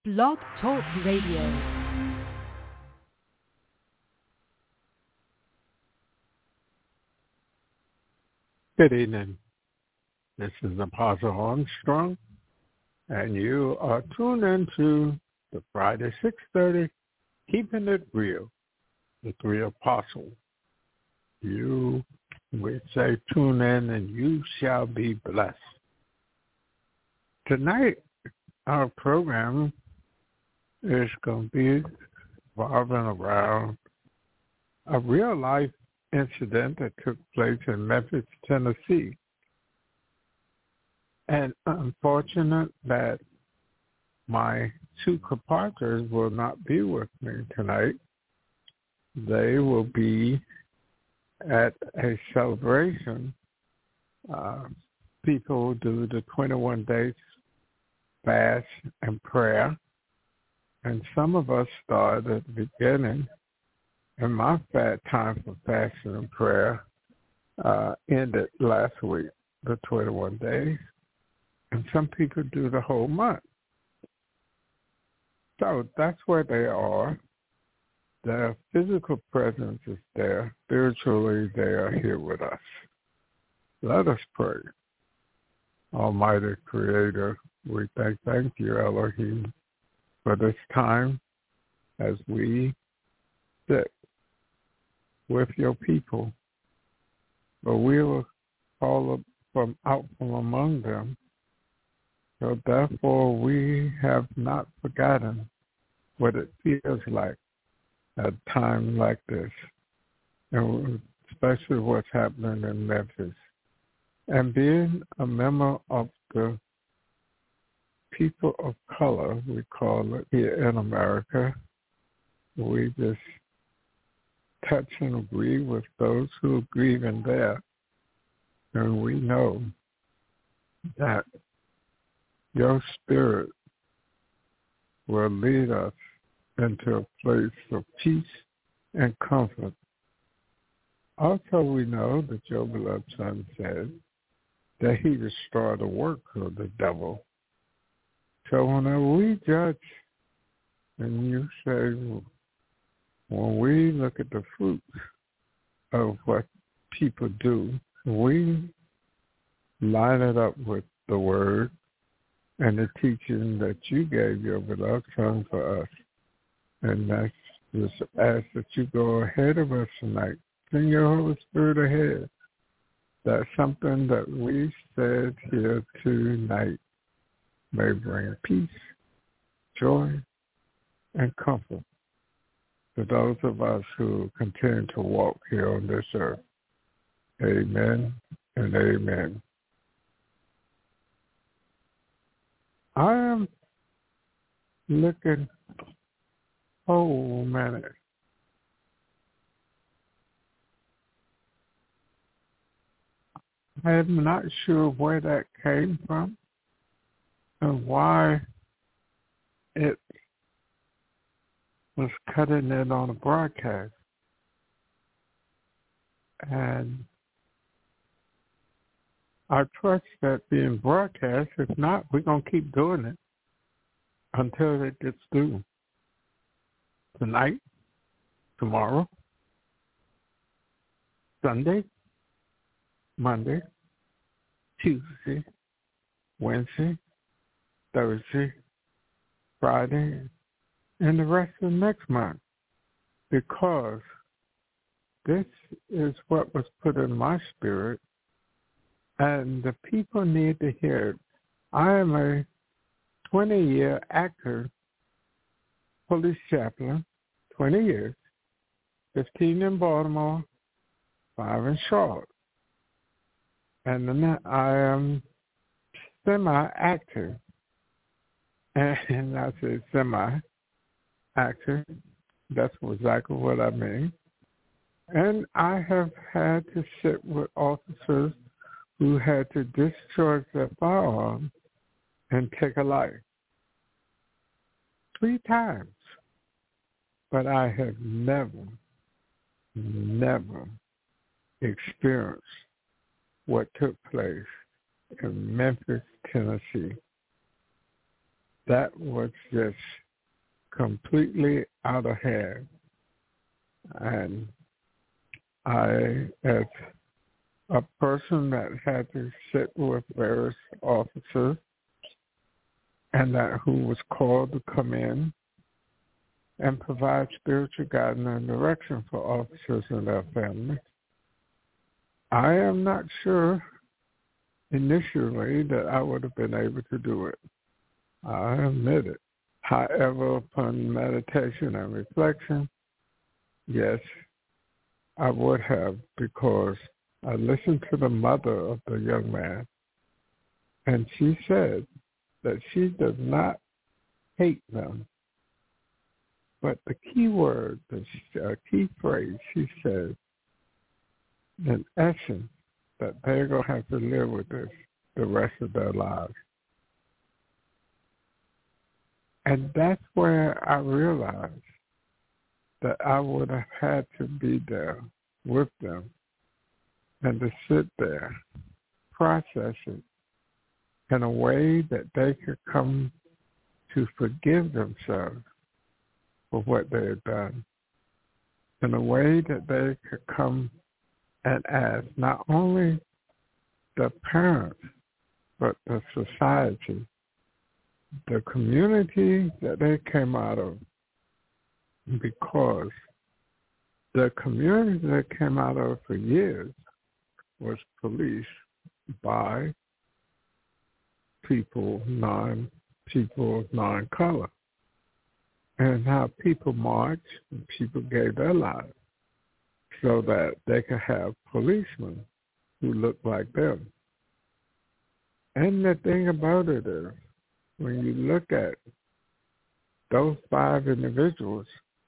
Blog Talk Radio. Good evening. This is Apostle Armstrong, and you are tuned into the Friday 6:30, Keeping It Real, the Three Apostles. We say tune in and you shall be blessed. Tonight, our program is going to be revolving around a real-life incident that took place in Memphis, Tennessee. And unfortunate that my two co-partners will not be with me tonight. They will be at a celebration. People do the 21 days fast and prayer. And some of us started at the beginning. And my time for fasting and prayer ended last week, the 21 days. And some people do the whole month. So that's where they are. Their physical presence is there. Spiritually, they are here with us. Let us pray. Almighty Creator, we thank you, Elohim, for this time as we sit with your people. But we will fall out from among them. So therefore, we have not forgotten what it feels like at a time like this, and especially what's happening in Memphis. And being a member of the people of color, we call it here in America, we just touch and agree with those who are grieving there. And we know that your spirit will lead us into a place of peace and comfort. Also, we know that your beloved Son said that he destroyed the work of the devil. So whenever we judge, and you say, when we look at the fruits of what people do, we line it up with the word and the teaching that you gave your beloved Son for us. And that's just ask that you go ahead of us tonight. Send your Holy Spirit ahead. That's something that we said here tonight may bring peace, joy, and comfort to those of us who continue to walk here on this earth. Amen and amen. I am looking, oh man, I'm not sure where that came from and why it was cutting in on a broadcast. And I trust that being broadcast. If not, we're going to keep doing it until it gets through. Tonight, tomorrow, Sunday, Monday, Tuesday, Wednesday, Thursday, Friday, and the rest of next month. Because this is what was put in my spirit, and the people need to hear it. I am a 20-year actor, police chaplain, 20 years, 15 in Baltimore, 5 in Charlotte. And then I am semi-actor. And I say semi-actor. That's exactly what I mean. And I have had to sit with officers who had to discharge their firearm and take a life. 3 times. But I have never experienced what took place in Memphis, Tennessee. that was just completely out of hand. And I, as a person that had to sit with various officers and that who was called to come in and provide spiritual guidance and direction for officers and their families, I am not sure initially that I would have been able to do it. I admit it. However, upon meditation and reflection, yes, I would have, because I listened to the mother of the young man, and she said that she does not hate them. But the key word, the key phrase, she said, in essence, that they're going to have to live with this the rest of their lives. And that's where I realized that I would have had to be there with them and to sit there, process it in a way that they could come to forgive themselves for what they had done, in a way that they could come and ask not only the parents, but the society, the community that they came out of, because the community they came out of for years was policed by people of non-color. And how people marched and people gave their lives so that they could have policemen who looked like them. And the thing about it is, when you look at those 5 individuals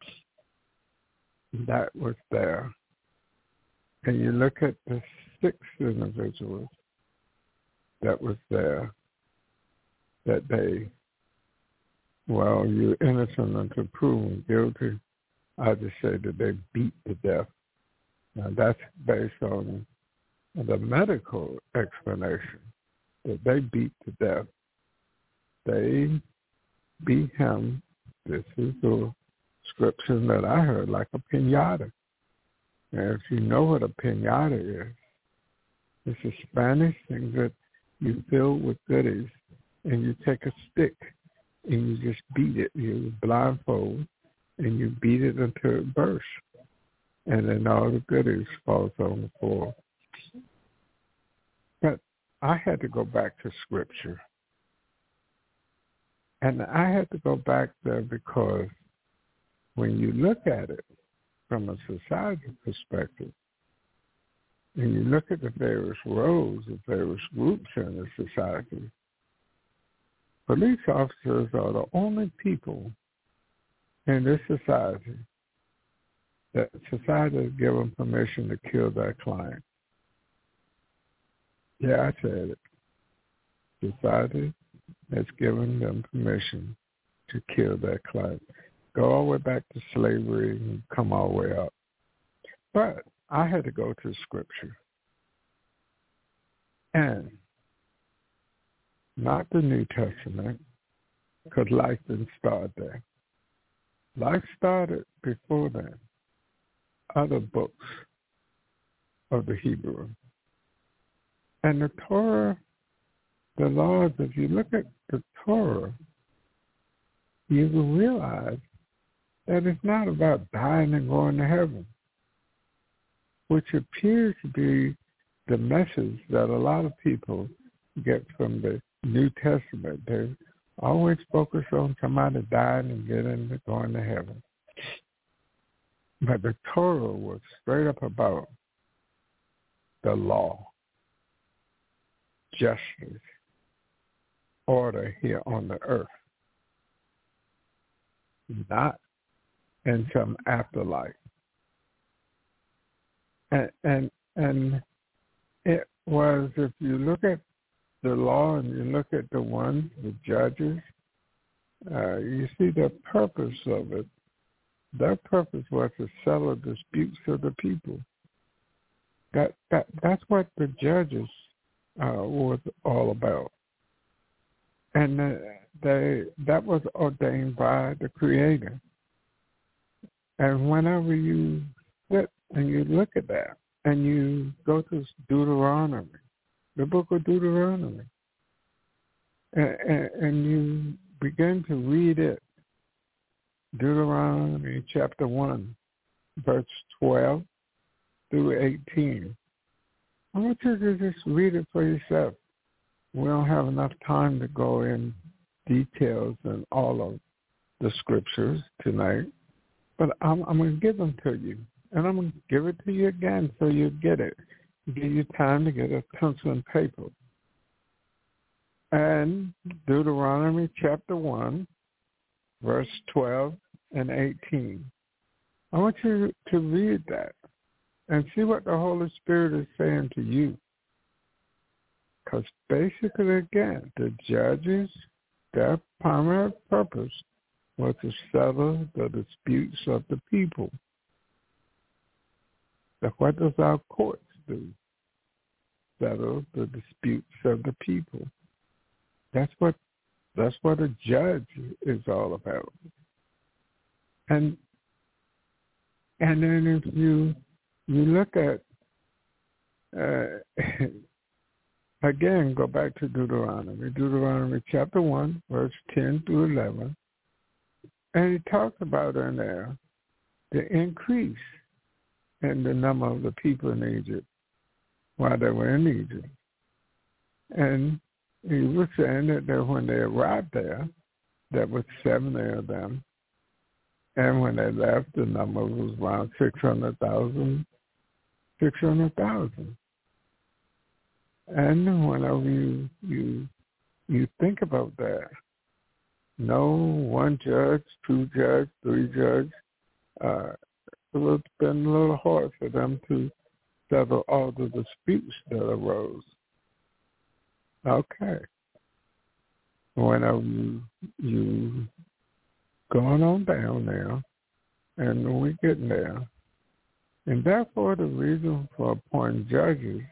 that was there, and you look at the 6 individuals that was there, that they, well, you're innocent until proven guilty, I just say that they beat to death. Now, that's based on the medical explanation, that they beat to death. They beat him, this is the description that I heard, like a piñata. And if you know what a piñata is, it's a Spanish thing that you fill with goodies, and you take a stick and you just beat it. You blindfold and you beat it until it bursts. And then all the goodies falls on the floor. But I had to go back to Scripture. And I had to go back there because when you look at it from a society perspective, and you look at the various roles of various groups in the society, police officers are the only people in this society that society has given permission to kill their client. Yeah, I said it. Society has given them permission to kill their client. Go all the way back to slavery and come all the way up. But I had to go to Scripture. And not the New Testament, because life didn't start there. Life started before then. Other books of the Hebrew. And the Torah, the laws, if you look at the Torah, you will realize that it's not about dying and going to heaven, which appears to be the message that a lot of people get from the New Testament. They always focus on somebody dying and going to heaven. But the Torah was straight up about the law, justice, order here on the earth, not in some afterlife. And it was, if you look at the law and you look at the ones, the judges, you see the purpose of it. Their purpose was to settle disputes of the people. That's what the judges was all about. And that was ordained by the Creator. And whenever you sit and you look at that, and you go to Deuteronomy, the book of Deuteronomy, and you begin to read it, Deuteronomy chapter 1, verse 12 through 18. I want you to just read it for yourself. We don't have enough time to go in details in all of the scriptures tonight, but I'm going to give them to you, and I'm going to give it to you again so you get it. Give you time to get a pencil and paper. And Deuteronomy chapter 1, verse 12 and 18. I want you to read that and see what the Holy Spirit is saying to you. Because basically, again, the judges, their primary purpose was to settle the disputes of the people. Now, what does our courts do? Settle the disputes of the people. That's what a judge is all about. And then if you look at again, go back to Deuteronomy chapter 1, verse 10 through 11, and it talks about in there the increase in the number of the people in Egypt while they were in Egypt. And he was saying that when they arrived there was 70 of them, and when they left, the number was around 600,000. And whenever you think about that, no one judge, two judge, three judge, it would have been a little hard for them to settle all the disputes that arose. Okay. Whenever you going on down there, and we're getting there, and therefore the reason for appointing judges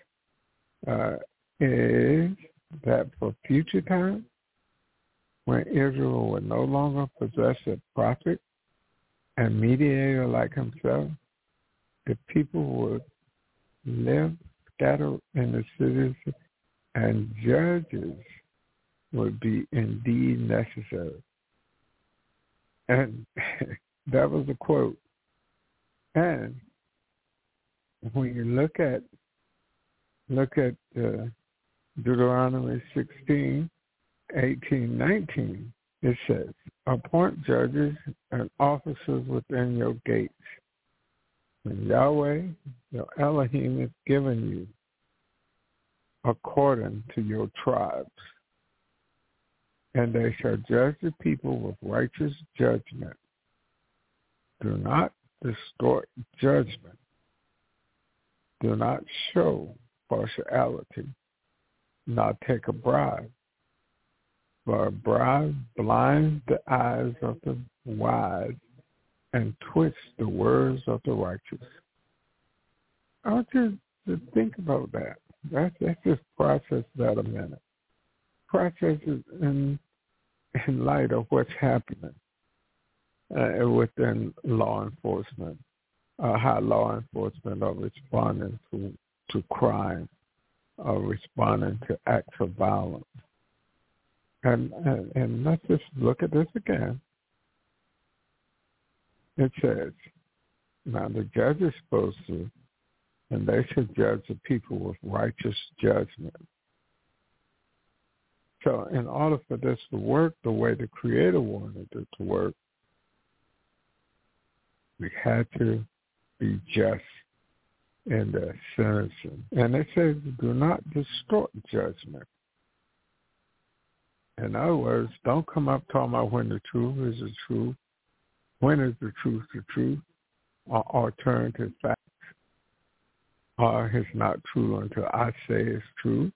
is that for future time, when Israel would no longer possess a prophet and mediator like himself, the people would live scattered in the cities, and judges would be indeed necessary. And that was a quote. And when you look at Deuteronomy 16, 18, 19, it says, appoint judges and officers within your gates. When Yahweh, your Elohim, is given you according to your tribes. And they shall judge the people with righteous judgment. Do not distort judgment. Do not show partiality, nor take a bribe. For a bribe blinds the eyes of the wise and twists the words of the righteous. I want you to think about that. Let's just process that a minute. Process it in light of what's happening within law enforcement, how law enforcement are responding to crime, or responding to acts of violence. And let's just look at this again. It says, now the judge is supposed to, and they should judge the people with righteous judgment. So in order for this to work the way the Creator wanted it to work, we had to be just in their sentencing. And it says, do not distort judgment. In other words, don't come up talking about when the truth is the truth, when is the truth, or alternative facts, or it's not true until I say it's true.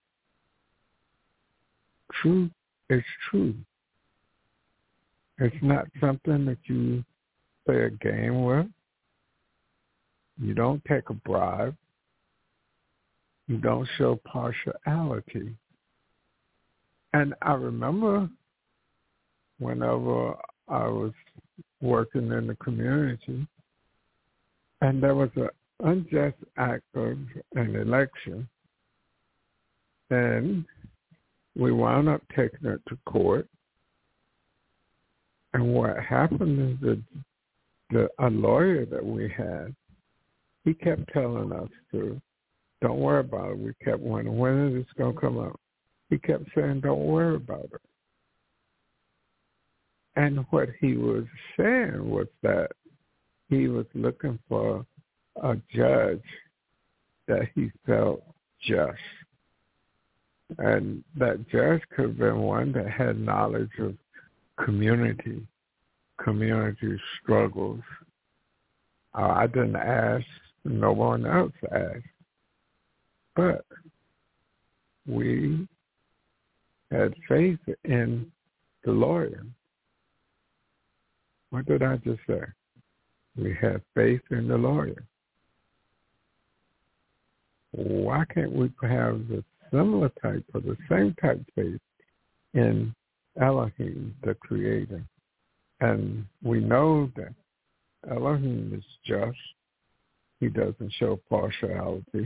Truth is true. It's not something that you play a game with. You don't take a bribe. You don't show partiality. And I remember whenever I was working in the community, and there was an unjust act of an election, and we wound up taking it to court. And what happened is that a lawyer that we had, he kept telling us to, don't worry about it. We kept wondering, when is this going to come up? He kept saying, don't worry about it. And what he was saying was that he was looking for a judge that he felt just. And that judge could have been one that had knowledge of community struggles. I didn't ask, no one else asked. But we had faith in the lawyer. What did I just say? We had faith in the lawyer. Why can't we have the similar type or the same type of faith in Elohim, the Creator? And we know that Elohim is just. He doesn't show partiality.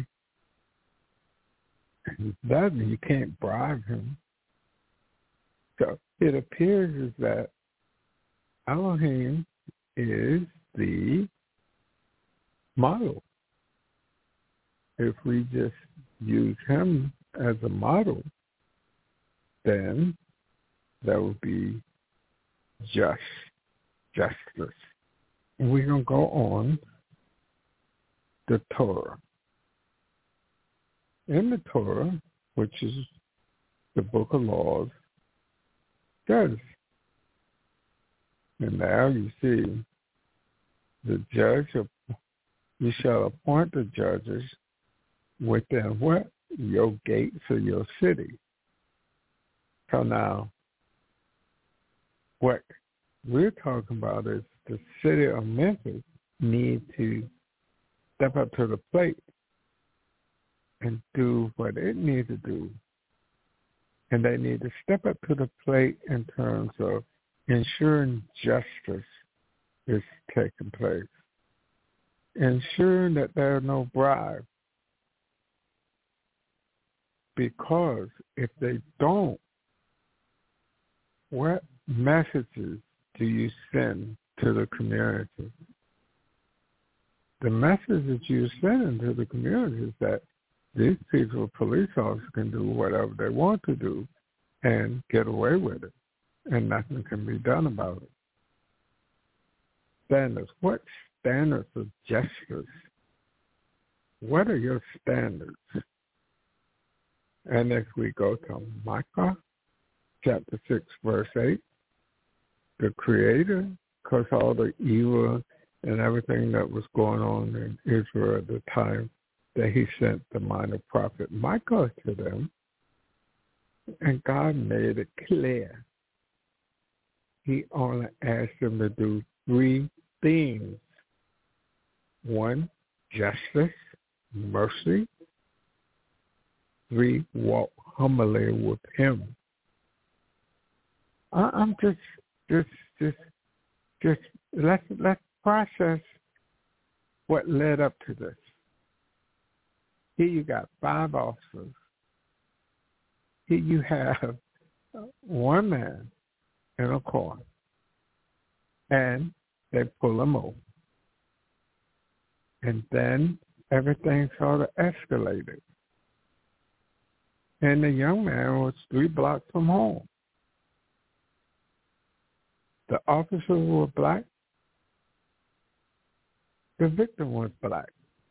That you can't bribe him. So it appears that Elohim is the model. If we just use him as a model, then that would be justice. And we're going to go on the Torah. In the Torah, which is the book of laws, says, and now you see, the judge, you shall appoint the judges within what? Your gates of your city. So now, what we're talking about is the city of Memphis need to step up to the plate and do what it needs to do. And they need to step up to the plate in terms of ensuring justice is taking place, ensuring that there are no bribes. Because if they don't, what messages do you send to the community? The message that you send to the community is that these people, police officers, can do whatever they want to do and get away with it, and nothing can be done about it. Standards. What standards of justice? What are your standards? And if we go to Micah, chapter 6, verse 8, the Creator, because all the evil and everything that was going on in Israel at the time, that he sent the minor prophet Micah to them, and God made it clear. He only asked them to do 3 things. 1, justice, mercy. 3, walk humbly with him. I'm just let's process what led up to this. Here you got 5 officers. Here you have one man in a car, and they pull him over. And then everything sort of escalated. And the young man was 3 blocks from home. The officers were black. The victim was black.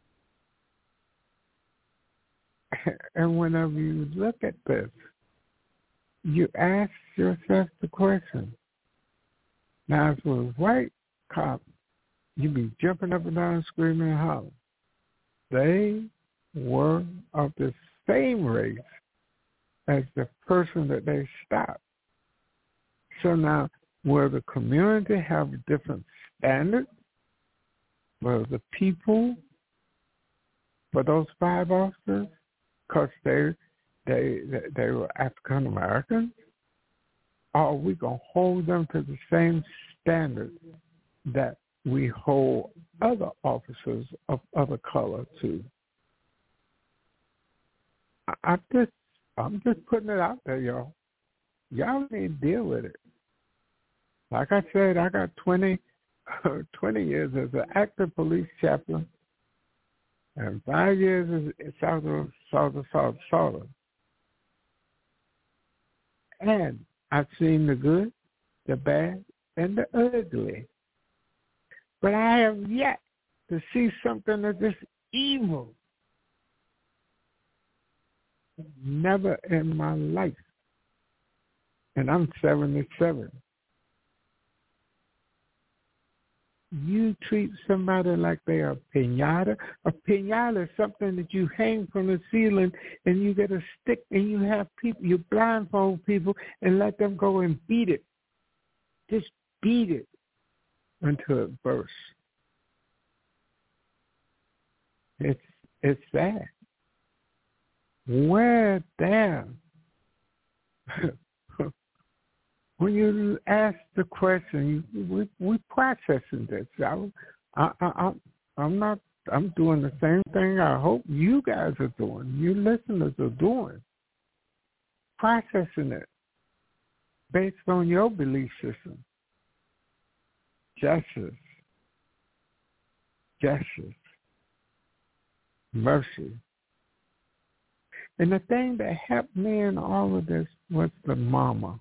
And whenever you look at this, you ask yourself the question. Now, if it was white cop, you'd be jumping up and down, screaming and hollering. They were of the same race as the person that they stopped. So now, will the community have different standards for the people, for those 5 officers, because they were African Americans? are we going to hold them to the same standard that we hold other officers of other color to? I'm just putting it out there, y'all. Y'all need to deal with it. Like I said, I got 20 years as an active police chaplain and 5 years as Southern. And I've seen the good, the bad, and the ugly. But I have yet to see something of this evil. Never in my life. And I'm 77. You treat somebody like they are a piñata. A piñata is something that you hang from the ceiling and you get a stick and you have people, you blindfold people and let them go and beat it. Just beat it until it bursts. It's sad. We're there. When you ask the question, we processing this. I'm doing the same thing I hope you guys are doing, you listeners are doing. Processing it based on your belief system. Justice, mercy. And the thing that helped me in all of this was the mama.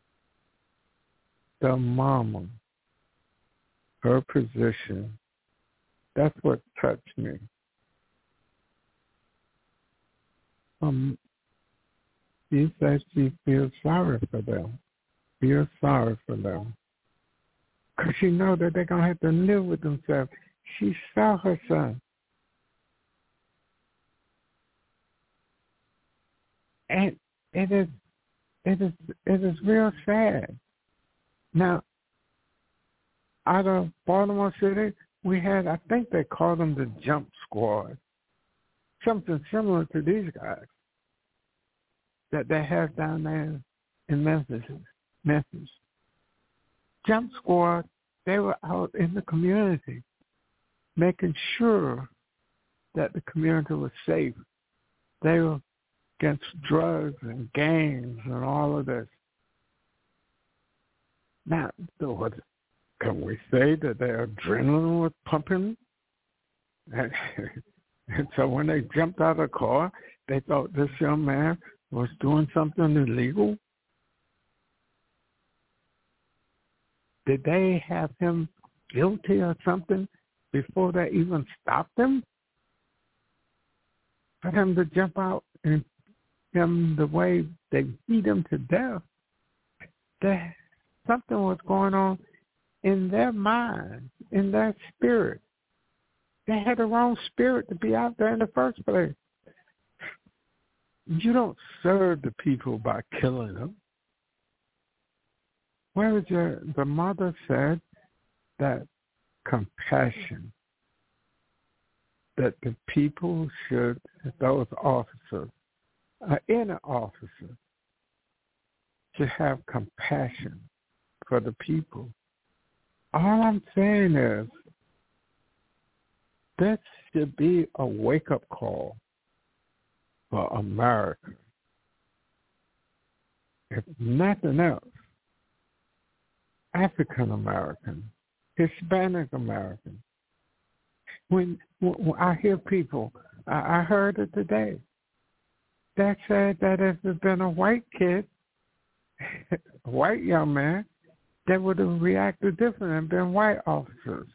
The mama. Her position. That's what touched me. She said she feels sorry for them. Feels sorry for them. Because she knows that they're going to have to live with themselves. She saw her son. And it is real sad. Now, out of Baltimore City, we had, I think they called them the Jump Squad, something similar to these guys that they have down there in Memphis. Jump Squad, they were out in the community making sure that the community was safe. They were against drugs and gangs and all of this. Now, can we say that their adrenaline was pumping? And so when they jumped out of the car, they thought this young man was doing something illegal? Did they have him guilty or something before they even stopped him? For him to jump out and him the way they beat him to death, something was going on in their mind, in their spirit. They had the wrong spirit to be out there in the first place. You don't serve the people by killing them. The mother said that compassion, that the people should, those officers, inner officers, should have compassion for the people. All I'm saying is this should be a wake-up call for America. If nothing else, African American, Hispanic American. When I hear people, I heard it today, that said that if it had been a white kid, a white young man, they would have reacted different and been white officers.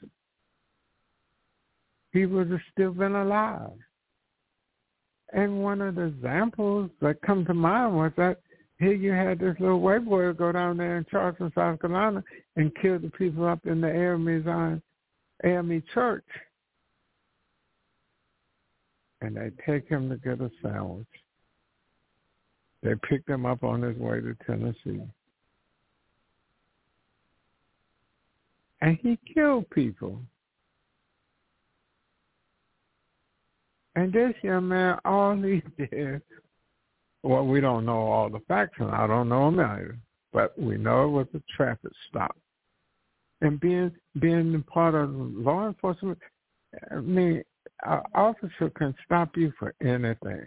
He would have still been alive. And one of the examples that come to mind was that here you had this little white boy go down there in Charleston, South Carolina, and kill the people up in the AME church. And they take him to get a sandwich. They picked him up on his way to Tennessee. And he killed people. And this young man, all he did, well, we don't know all the facts, and I don't know him either. but we know it was a traffic stop. And being part of law enforcement, I mean, an officer can stop you for anything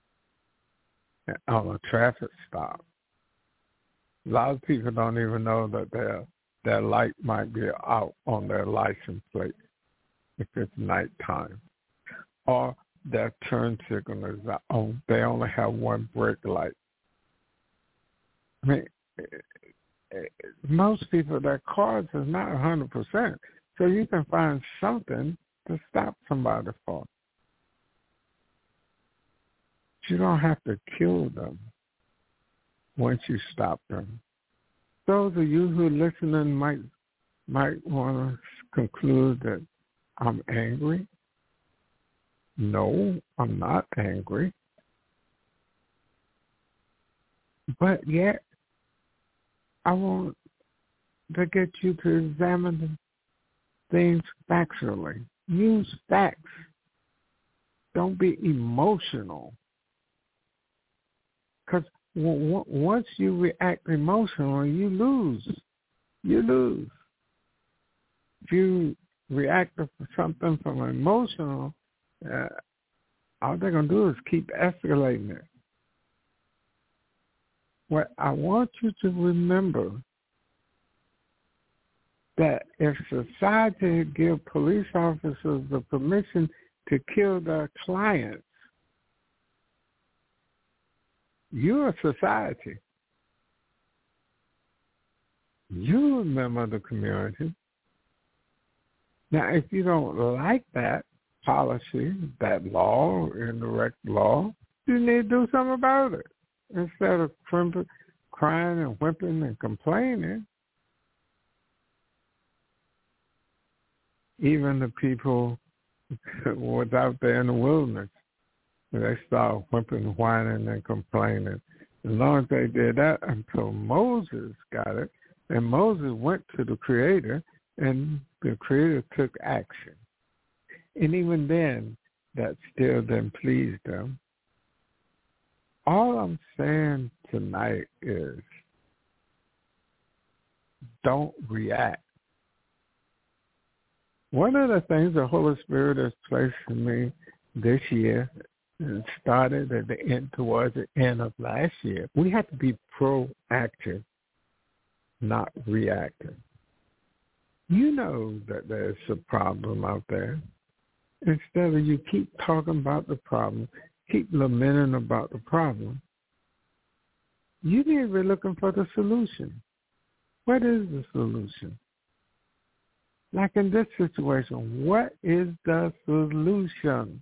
on a traffic stop. A lot of people don't even know that their light might be out on their license plate if it's nighttime, or their turn signal is on. They only have one brake light. I mean, most people, their cars is not 100%, so you can find something to stop somebody for. You don't have to kill them once you stop them. Those of you who are listening might want to conclude that I'm angry. No, I'm not angry. But yet, I want to get you to examine things factually. Use facts. Don't be emotional. Because once you react emotionally, you lose. You lose. If you react to something from emotional, all they're going to do is keep escalating it. What I want you to remember that if society give police officers the permission to kill their clients, you're a society. You're a member of the community. Now, if you don't like that policy, that law, indirect law, you need to do something about it. Instead of crying and whimpering and complaining, even the people was out there in the wilderness, they started whimpering, whining, and complaining. As long as they did that until Moses got it, and Moses went to the Creator, and the Creator took action. And even then, that still didn't please them. All I'm saying tonight is don't react. One of the things the Holy Spirit has placed in me this year, and started at the end, towards the end of last year, we have to be proactive, not reactive. You know that there's a problem out there. Instead of you keep talking about the problem, keep lamenting about the problem, you need to be looking for the solution. What is the solution? Like in this situation, what is the solution?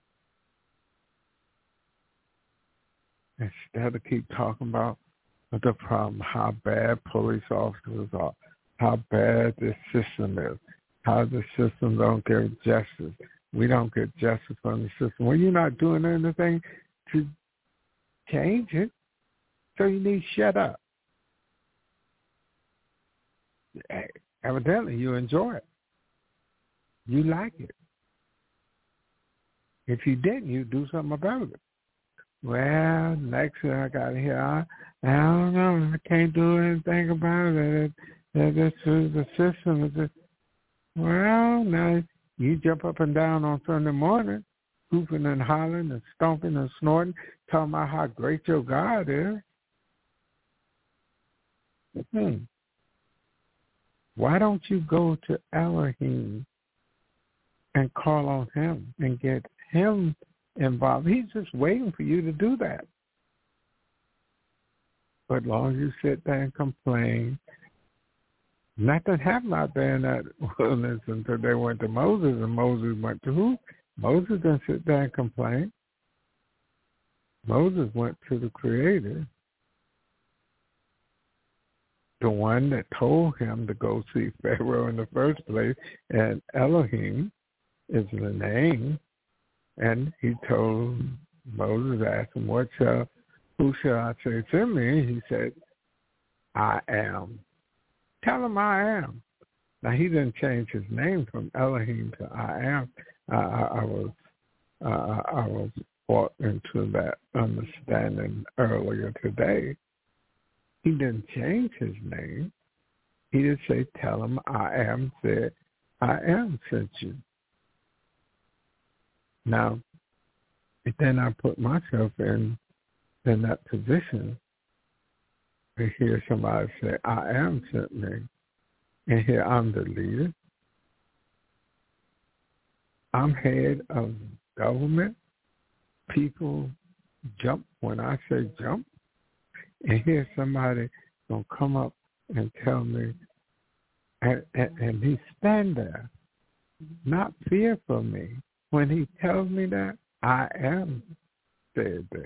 Instead of keep talking about the problem, how bad police officers are, how bad the system is, how the system don't give justice. We don't get justice from the system. Well, you're not doing anything to change it, so you need to shut up. Evidently, you enjoy it. You like it. If you didn't, you'd do something about it. Well, next thing I got here, I don't know. I can't do anything about it. This is the system. Well, now you jump up and down on Sunday morning, hooping and hollering and stomping and snorting, talking about how great your God is. Why don't you go to Elohim and call on him and get him involved? He's just waiting for you to do that. But as long as you sit there and complain, nothing happened out there in that wilderness until they went to Moses, and Moses went to who? Moses didn't sit there and complain. Moses went to the Creator, the one that told him to go see Pharaoh in the first place, and Elohim is the name. And he told Moses, asked him, who shall I say to me? He said, I am. Tell him I am. Now, he didn't change his name from Elohim to I am. I was brought into that understanding earlier today. He didn't change his name. He just say, tell him I am said, I am sent you. Now, then I put myself in that position to hear somebody say, I am sent me. And here I'm the leader. I'm head of government. People jump when I say jump. And here somebody going to come up and tell me, and he stand there, not fear for me. When he tells me that, I am said this.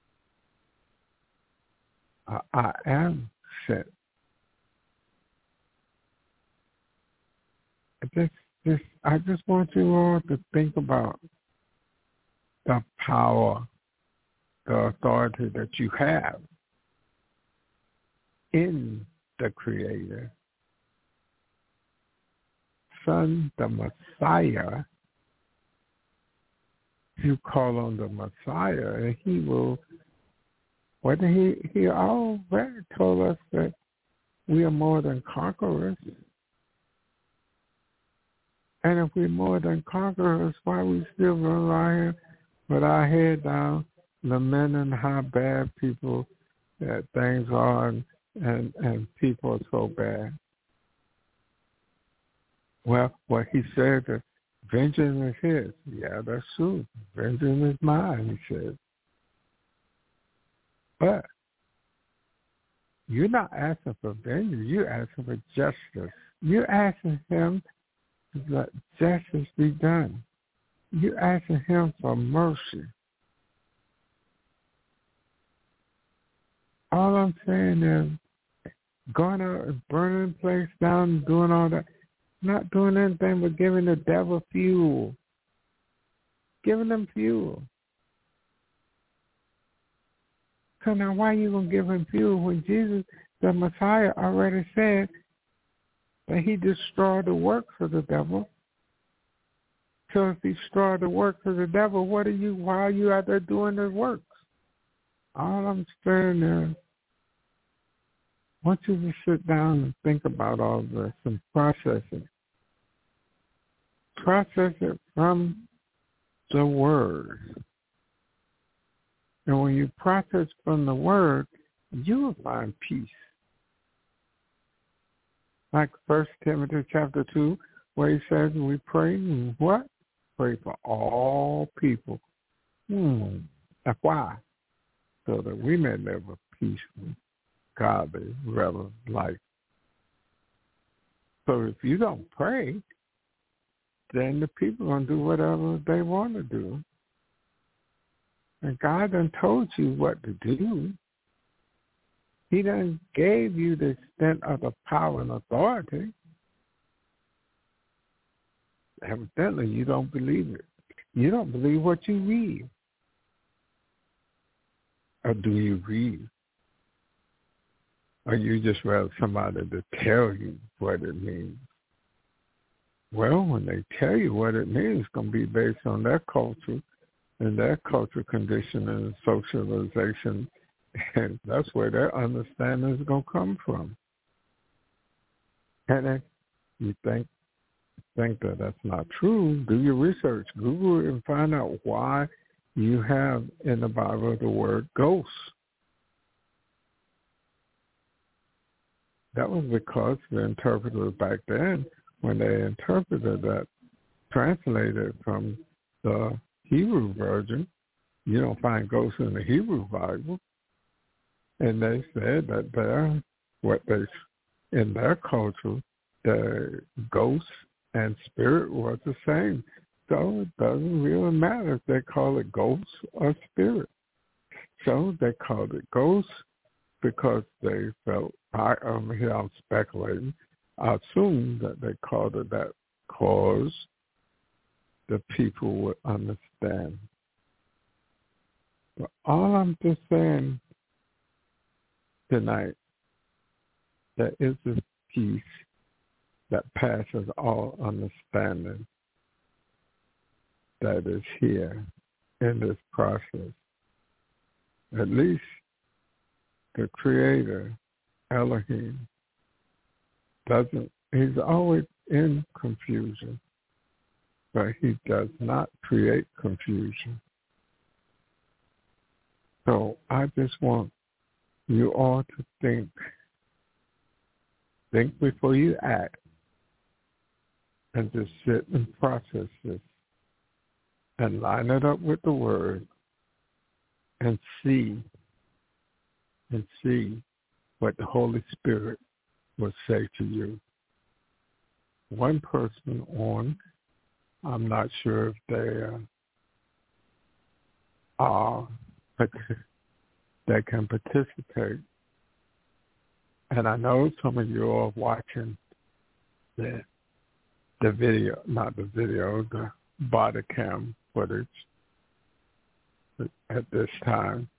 I am sent. I just want you all to think about the power, the authority that you have in the Creator. Son, the Messiah, you call on the Messiah, and he will, he already told us that we are more than conquerors. And if we're more than conquerors, why we still run around here with our head down, lamenting how bad people things are and people are so bad? Well, what he said, that vengeance is his. Yeah, that's true. Vengeance is mine, he said. But you're not asking for vengeance. You're asking for justice. You're asking him to let justice be done. You're asking him for mercy. All I'm saying is going out and burning the place down and doing all that, not doing anything but giving the devil fuel. Giving them fuel. So now why are you going to give him fuel when Jesus, the Messiah, already said that he destroyed the works of the devil? So if he destroyed the works of the devil, why are you out there doing the works? All I'm saying is, I want you to sit down and think about all this and process it. Process it from the Word. And when you process from the Word, you will find peace. Like 1 Timothy chapter 2, where he says we pray, what? Pray for all people. And why? So that we may live a peaceful, godly, relevant life. So if you don't pray, then the people are going to do whatever they want to do. And God done told you what to do. He done gave you the extent of the power and authority. Evidently, you don't believe it. You don't believe what you read. Or do you read? Or you just rather somebody to tell you what it means? Well, when they tell you what it means, it's going to be based on their culture and their cultural condition and socialization, and that's where their understanding is going to come from. And if you think that that's not true, do your research. Google it and find out why you have in the Bible the word ghost. That was because the interpreters back then, when they interpreted that, translated from the Hebrew version, you don't find ghosts in the Hebrew Bible. And they said that in their culture, the ghost and spirit was the same. So it doesn't really matter if they call it ghost or spirit. So they called it ghost because they felt, here I'm speculating, I assume that they called it that cause the people would understand. But all I'm just saying tonight, there is this peace that passes all understanding that is here in this process. At least the Creator Elohim he's always in confusion, but he does not create confusion. So I just want you all to think before you act, and just sit and process this and line it up with the word and see what the Holy Spirit will say to you. One person I'm not sure if they that can participate. And I know some of you are watching the video, not the video, the body cam footage at this time.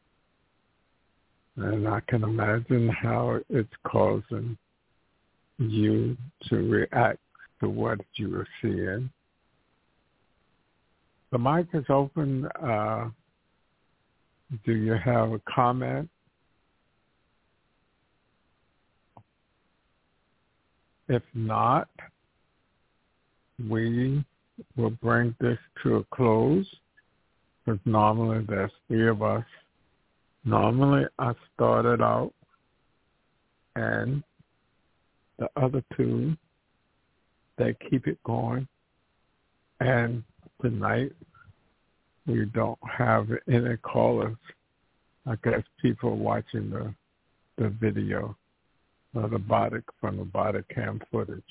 And I can imagine how it's causing you to react to what you are seeing. The mic is open. Do you have a comment? If not, we will bring this to a close, because normally there's 3 of us. Normally I started out and the other 2, they keep it going. And tonight we don't have any callers. I guess people watching the video or from the body cam footage.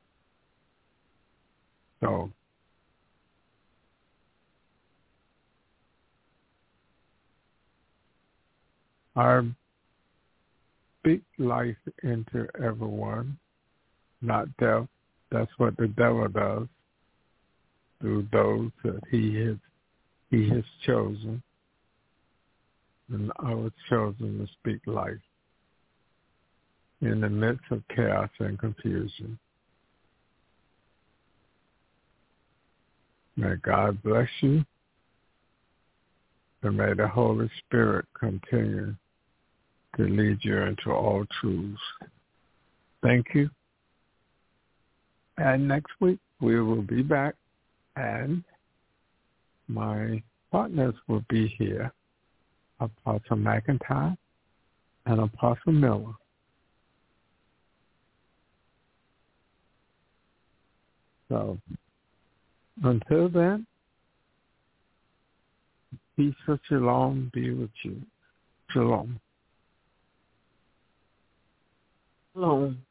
So I speak life into everyone, not death. That's what the devil does through those that he has chosen. And I was chosen to speak life in the midst of chaos and confusion. May God bless you, and may the Holy Spirit continue to lead you into all truths. Thank you. And next week we will be back, and my partners will be here, Apostle McIntyre and Apostle Miller. So until then, peace of shalom be with you. Shalom. Shalom.